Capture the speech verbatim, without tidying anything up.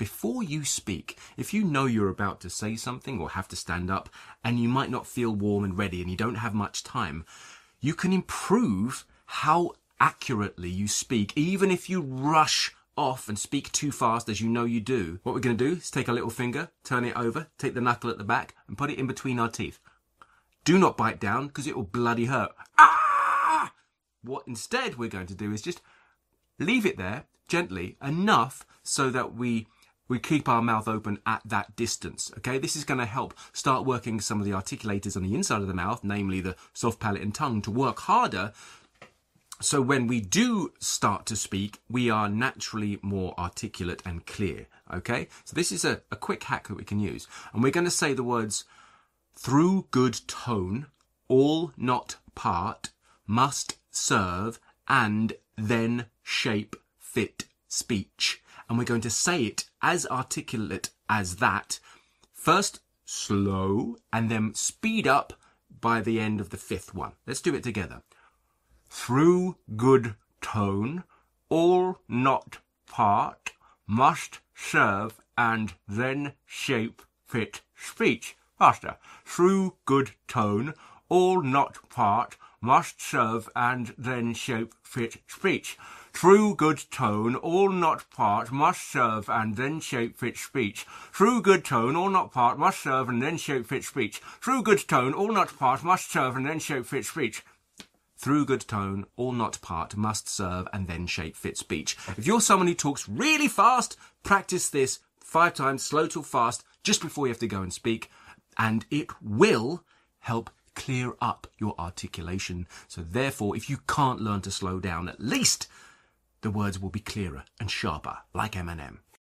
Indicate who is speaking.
Speaker 1: before you speak, if you know you're about to say something or have to stand up and you might not feel warm and ready and you don't have much time, you can improve how accurately you speak, even if you rush off and speak too fast as you know you do. What we're going to do is take our little finger, turn it over, take the knuckle at the back and put it in between our teeth. Do not bite down because it will bloody hurt. Ah! What instead we're going to do is just leave it there gently enough so that we we keep our mouth open at that distance. Okay, this is going to help start working some of the articulators on the inside of the mouth, namely the soft palate and tongue, to work harder. So when we do start to speak, we are naturally more articulate and clear. Okay, so this is a, a quick hack that we can use, and we're going to say the words through good tone, all not part, must serve, and then shape fit speech. And we're going to say it as articulate as that. First slow and then speed up by the end of the fifth one. Let's do it together. Through good tone, all not part, must serve and then shape fit speech. Faster. Through good tone, all not part, must serve and then shape fit speech. Through good tone, all not part, must serve and then shape fit speech. Through good tone, all not part, must serve and then shape fit speech. Through good tone, all not part, must serve and then shape fit speech. Through good tone, all not part, must serve and then shape fit speech. If you're someone who talks really fast, practice this five times, slow till fast, just before you have to go and speak, and it will help clear up your articulation. So therefore, if you can't learn to slow down, at least the words will be clearer and sharper, like Eminem.